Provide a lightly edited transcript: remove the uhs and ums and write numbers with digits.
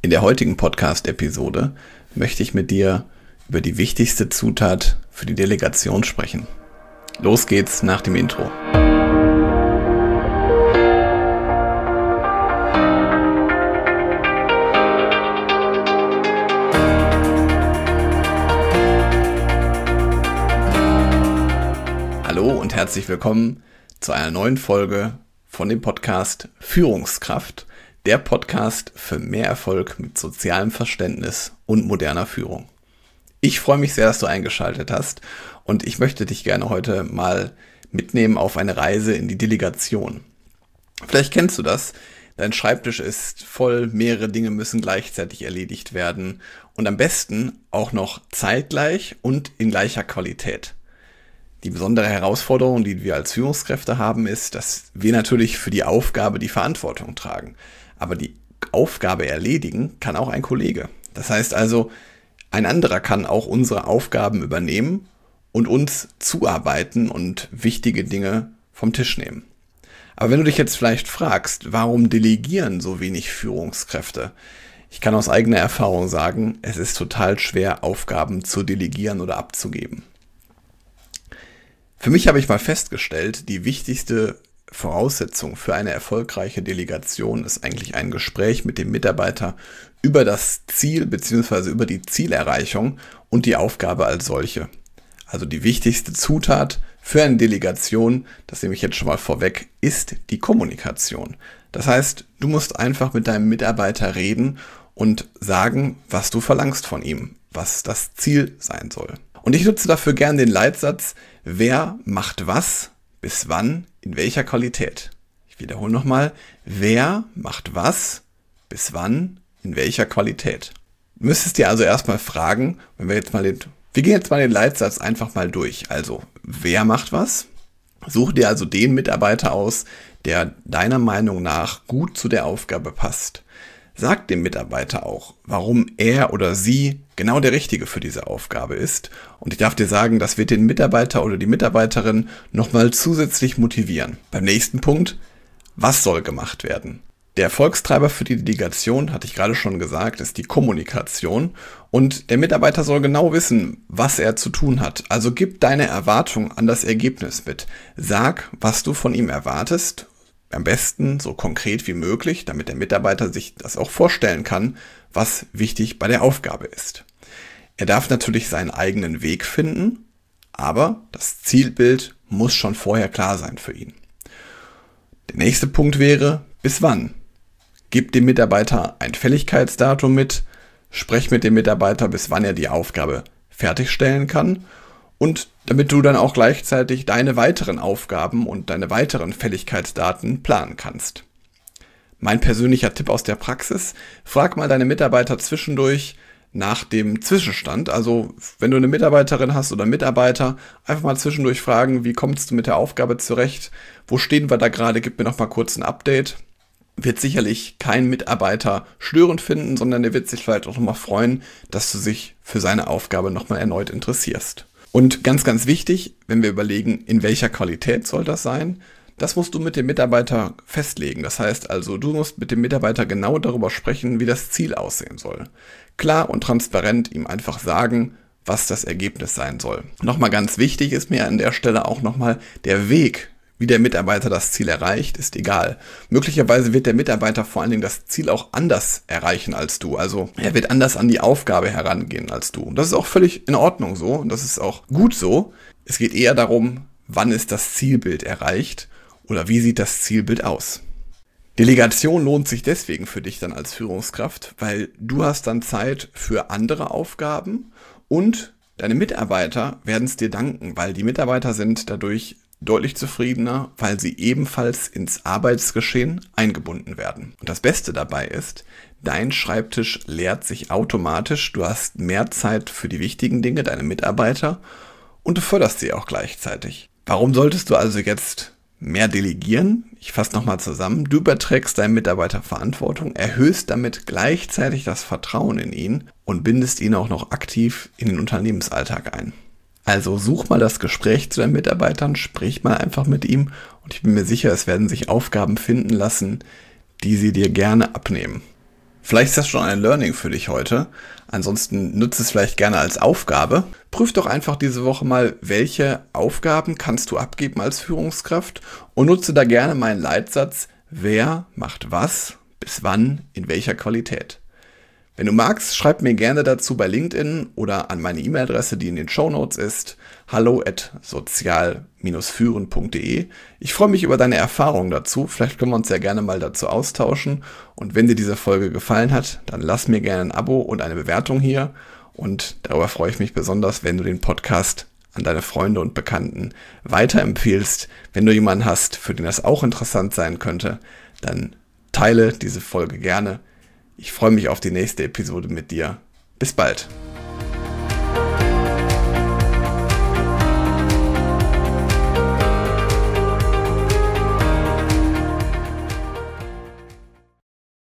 In der heutigen Podcast-Episode möchte ich mit dir über die wichtigste Zutat für die Delegation sprechen. Los geht's nach dem Intro. Hallo und herzlich willkommen zu einer neuen Folge von dem Podcast Führungskraft, der Podcast für mehr Erfolg mit sozialem Verständnis und moderner Führung. Ich freue mich sehr, dass du eingeschaltet hast und ich möchte dich gerne heute mal mitnehmen auf eine Reise in die Delegation. Vielleicht kennst du das, dein Schreibtisch ist voll, mehrere Dinge müssen gleichzeitig erledigt werden und am besten auch noch zeitgleich und in gleicher Qualität. Die besondere Herausforderung, die wir als Führungskräfte haben, ist, dass wir natürlich für die Aufgabe die Verantwortung tragen. Aber die Aufgabe erledigen kann auch ein Kollege. Das heißt also, ein anderer kann auch unsere Aufgaben übernehmen und uns zuarbeiten und wichtige Dinge vom Tisch nehmen. Aber wenn du dich jetzt vielleicht fragst, warum delegieren so wenig Führungskräfte? Ich kann aus eigener Erfahrung sagen, es ist total schwer, Aufgaben zu delegieren oder abzugeben. Für mich habe ich mal festgestellt, die wichtigste Voraussetzung für eine erfolgreiche Delegation ist eigentlich ein Gespräch mit dem Mitarbeiter über das Ziel bzw. über die Zielerreichung und die Aufgabe als solche. Also die wichtigste Zutat für eine Delegation, das nehme ich jetzt schon mal vorweg, ist die Kommunikation. Das heißt, du musst einfach mit deinem Mitarbeiter reden und sagen, was du verlangst von ihm, was das Ziel sein soll. Und ich nutze dafür gern den Leitsatz, wer macht was, bis wann, in welcher Qualität. Ich wiederhole nochmal, wer macht was, bis wann, in welcher Qualität. Du müsstest dir also erstmal fragen, wir gehen jetzt mal den Leitsatz einfach mal durch. Also, wer macht was? Such dir also den Mitarbeiter aus, der deiner Meinung nach gut zu der Aufgabe passt. Sag dem Mitarbeiter auch, warum er oder sie genau der Richtige für diese Aufgabe ist. Und ich darf dir sagen, das wird den Mitarbeiter oder die Mitarbeiterin nochmal zusätzlich motivieren. Beim nächsten Punkt, was soll gemacht werden? Der Erfolgstreiber für die Delegation, hatte ich gerade schon gesagt, ist die Kommunikation. Und der Mitarbeiter soll genau wissen, was er zu tun hat. Also gib deine Erwartung an das Ergebnis mit. Sag, was du von ihm erwartest. Am besten so konkret wie möglich, damit der Mitarbeiter sich das auch vorstellen kann, was wichtig bei der Aufgabe ist. Er darf natürlich seinen eigenen Weg finden, aber das Zielbild muss schon vorher klar sein für ihn. Der nächste Punkt wäre, bis wann? Gib dem Mitarbeiter ein Fälligkeitsdatum mit, sprech mit dem Mitarbeiter, bis wann er die Aufgabe fertigstellen kann und damit du dann auch gleichzeitig deine weiteren Aufgaben und deine weiteren Fälligkeitsdaten planen kannst. Mein persönlicher Tipp aus der Praxis, frag mal deine Mitarbeiter zwischendurch nach dem Zwischenstand. Also wenn du eine Mitarbeiterin hast oder einen Mitarbeiter, einfach mal zwischendurch fragen, wie kommst du mit der Aufgabe zurecht? Wo stehen wir da gerade? Gib mir noch mal kurz ein Update. Wird sicherlich kein Mitarbeiter störend finden, sondern der wird sich vielleicht auch noch mal freuen, dass du dich für seine Aufgabe noch mal erneut interessierst. Und ganz, ganz wichtig, wenn wir überlegen, in welcher Qualität soll das sein, das musst du mit dem Mitarbeiter festlegen. Das heißt also, du musst mit dem Mitarbeiter genau darüber sprechen, wie das Ziel aussehen soll. Klar und transparent ihm einfach sagen, was das Ergebnis sein soll. Nochmal ganz wichtig ist mir an der Stelle auch nochmal der Weg, wie der Mitarbeiter das Ziel erreicht, ist egal. Möglicherweise wird der Mitarbeiter vor allen Dingen das Ziel auch anders erreichen als du. Also er wird anders an die Aufgabe herangehen als du. Und das ist auch völlig in Ordnung so und das ist auch gut so. Es geht eher darum, wann ist das Zielbild erreicht oder wie sieht das Zielbild aus. Delegation lohnt sich deswegen für dich dann als Führungskraft, weil du hast dann Zeit für andere Aufgaben und deine Mitarbeiter werden es dir danken, weil die Mitarbeiter sind dadurch deutlich zufriedener, weil sie ebenfalls ins Arbeitsgeschehen eingebunden werden. Und das Beste dabei ist, dein Schreibtisch leert sich automatisch, du hast mehr Zeit für die wichtigen Dinge, deine Mitarbeiter und du förderst sie auch gleichzeitig. Warum solltest du also jetzt mehr delegieren? Ich fasse nochmal zusammen. Du überträgst deinem Mitarbeiter Verantwortung, erhöhst damit gleichzeitig das Vertrauen in ihn und bindest ihn auch noch aktiv in den Unternehmensalltag ein. Also such mal das Gespräch zu deinen Mitarbeitern, sprich mal einfach mit ihm und ich bin mir sicher, es werden sich Aufgaben finden lassen, die sie dir gerne abnehmen. Vielleicht ist das schon ein Learning für dich heute. Ansonsten nutze es vielleicht gerne als Aufgabe. Prüf doch einfach diese Woche mal, welche Aufgaben kannst du abgeben als Führungskraft und nutze da gerne meinen Leitsatz, wer macht was, bis wann, in welcher Qualität. Wenn du magst, schreib mir gerne dazu bei LinkedIn oder an meine E-Mail-Adresse, die in den Shownotes ist, hallo@sozial-führen.de. Ich freue mich über deine Erfahrungen dazu. Vielleicht können wir uns ja gerne mal dazu austauschen. Und wenn dir diese Folge gefallen hat, dann lass mir gerne ein Abo und eine Bewertung hier. Und darüber freue ich mich besonders, wenn du den Podcast an deine Freunde und Bekannten weiterempfehlst. Wenn du jemanden hast, für den das auch interessant sein könnte, dann teile diese Folge gerne. Ich freue mich auf die nächste Episode mit dir. Bis bald.